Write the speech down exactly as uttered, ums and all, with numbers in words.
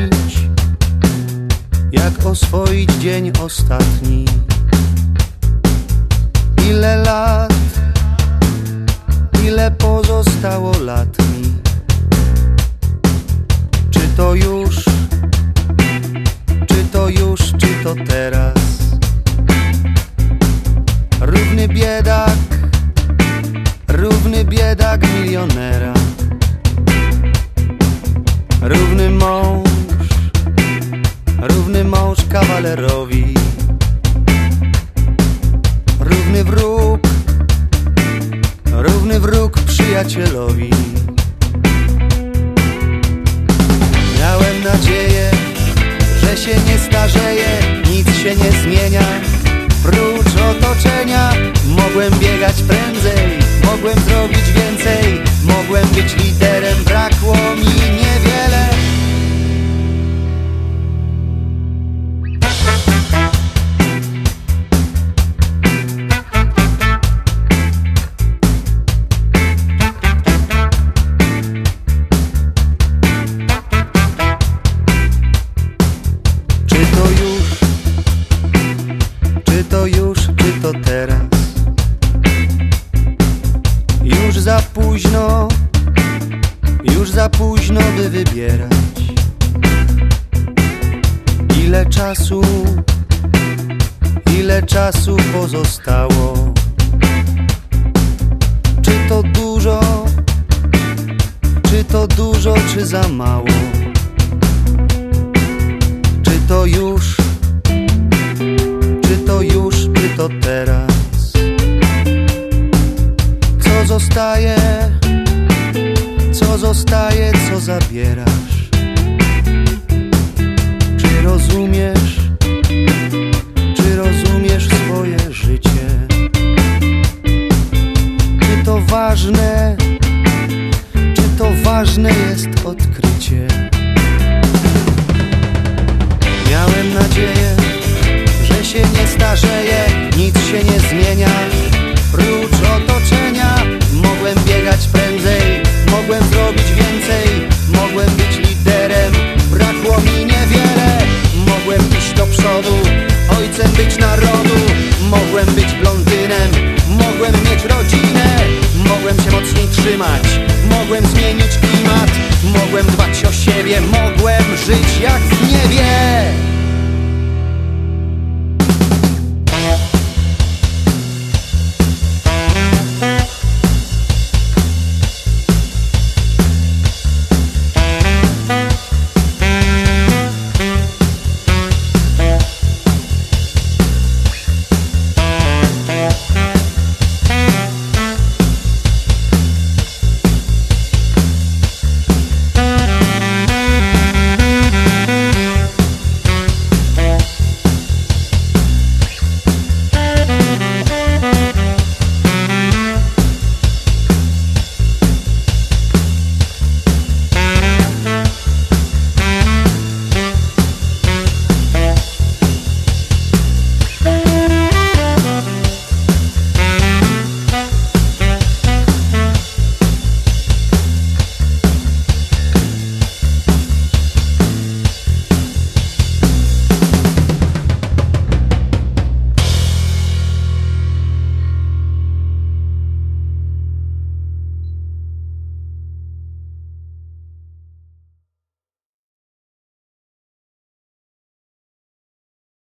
zapomnieć, jak oswoić dzień ostatni. Ile lat, ile pozostało lat mi? Czy to już, czy to już, czy to teraz? Równy biedak, równy biedak milionera. Równy mąż, równy mąż kawalerowi. Równy wróg, równy wróg przyjacielowi. Miałem nadzieję, że się nie starzeję, nic się nie zmienia. Prócz otoczenia mogłem biegać prędzej, mogłem zrobić więcej, mogłem być liderem, brakło mi niewiele. Czy to już, czy to już, czy to teraz? Już za późno, już za późno by wybierać. Ile czasu, ile czasu pozostało? Czy to dużo, czy to dużo, czy za mało? Czy to już, czy to już, czy to teraz? Co zostaje, co zostaje, co zabierasz? Czy rozumiesz, czy rozumiesz swoje życie? Czy to ważne, czy to ważne jest odkrycie? Miałem nadzieję, że się nie starzeję, nic się nie zmienia. Prócz otoczenia mogłem biegać prędzej, mogłem zrobić więcej, mogłem być liderem, brakło mi niewiele. Mogłem iść do przodu, ojcem być narodu, mogłem być blondynem, mogłem mieć rodzinę, mogłem się mocniej trzymać, mogłem zmienić klimat, mogłem dbać o siebie, mogłem żyć jak z